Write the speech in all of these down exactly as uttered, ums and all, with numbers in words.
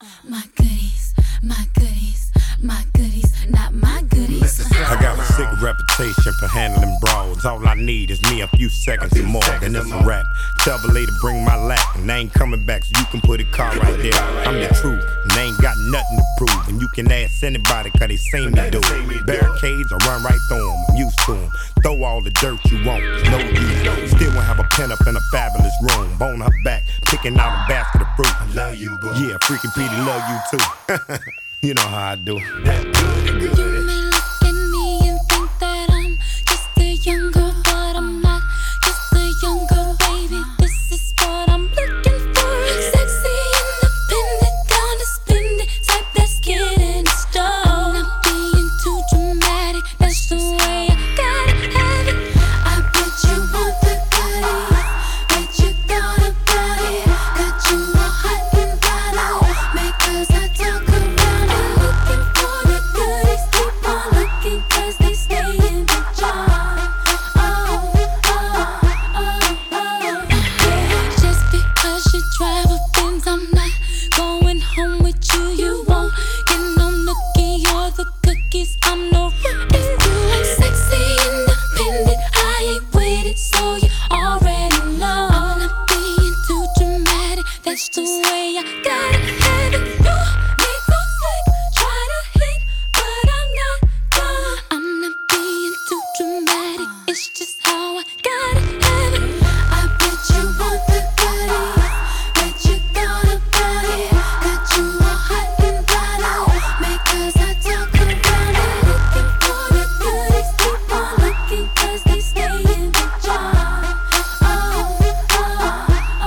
My goodies, my goodies, my goodies, not my goodies. I got a sick reputation for handling brawls. All I need is me a few seconds or more, then it's a rap. Tell the lady bring my lap, and I ain't coming back, so you can put a car right there. I'm the truth, and they ain't got nothing to prove. And you can ask anybody, cause they seen me do it. Barricades, I run right through them, I'm used to them. Throw all the dirt you want, no use. Still won't have a pen up in a fabulous room. Bone her back, picking out a basket of fruit. I love you, boo. Yeah, freaking Petey love you too. You know how I do. That good, good. You may look at me and think that I'm just a young girl, but I'm not just a young girl, baby. This is what I'm looking for. Sexy, independent, down to spend it, type that's getting it started. Not being too dramatic, that's the way I gotta have it. I bet you want the goodies, bet you thought about it. Got you all hot and bothered, because I talk around it. Looking for the goodies, keep on looking, cause they stay in the jar. Oh, oh, oh, oh, yeah. Just because you drive a Benz, I'm not going home with you. You won't get no nookie or the cookies. I'm no rookie. I'm sexy, independent, I ain't with it, so you already know. I'm not being too dramatic, that's the way I gotta have it. You need to slick, try to hit, but I'm not done. I'm not being too dramatic, it's just how I gotta have it. I bet you want the goodies, bet you thought about it. Got you all hot and bothered, because I talk around it. Looking for the goodies, keep on looking, cause they stay in the jar. Oh, oh, oh,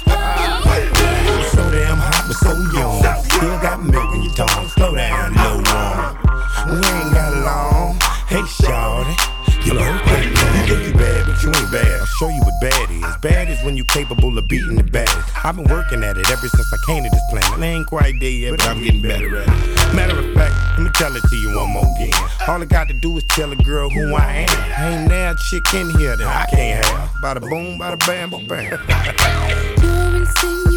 oh. So damn hot, but so young. Still got milk in your tongue. Slow down, little one. We ain't got long. Hey, shawty. You know, hey, you think you bad, but you ain't bad. I'll show you what bad is. Bad is when you capable of beating the baddest. I've been working at it ever since I came to this planet. I ain't quite there yet, but I'm getting better at it. Matter of fact, let me tell it to you one more again. All I got to do is tell a girl who I am. Ain't there a chick in here that I can't have. Bada boom, bada bam, bam. You're insinuating